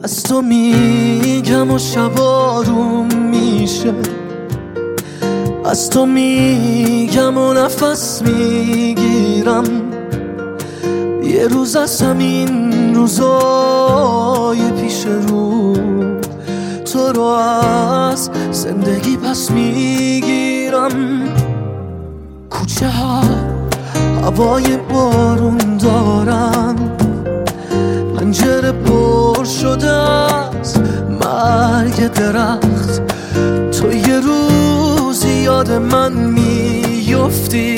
از تو میگم و شبارون میشه، از تو میگم و نفس میگیرم. یه روز از همین روزای پیش رو تو رو از زندگی پس میگیرم. کوچه ها هوای بارون دارن، پنجره پر شده از مرگ درخت. تو یه روزی یاد من میفتی،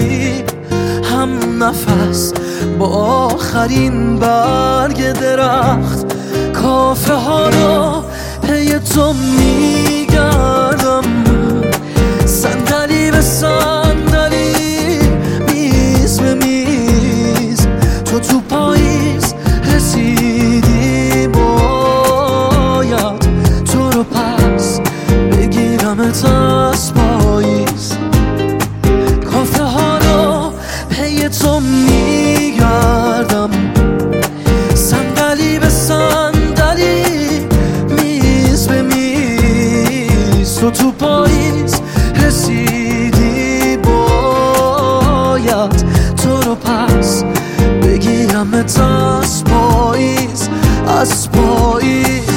هم نفس با آخرین برگ درخت. کافه ها رو پی تو میگردم، صندلی به صندلی، میز به میز. تو تو پاییز رسیدی، باید تو رو پس بگیرمت از پاییز. کافه ها رو پی تو میگردم، صندلی به صندلی، میز به میز. تو پاییز رسیدی، باید تو رو پس بگیرمت از پاییز، از پاییز.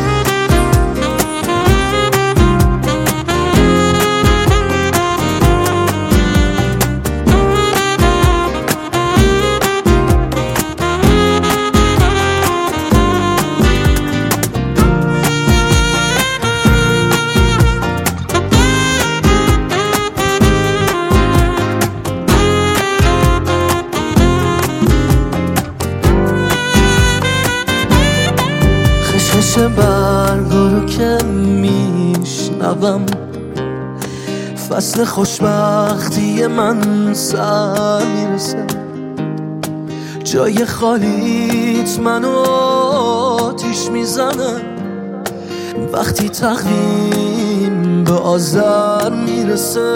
خشخش برگا رو که میشنوم، فصل خوشبختی من سر میرسه. جای خالیت منو آتیش میزنه، وقتی تقویم به آذر میرسه.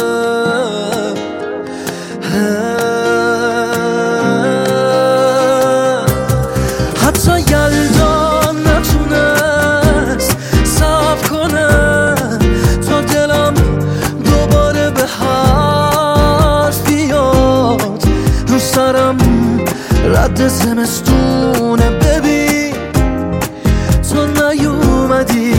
حتی یلدا نتونست صبر کنه تا دلم دوباره به حرف بیاد. رو سرم رد زمستونه، ببین تو نیومدی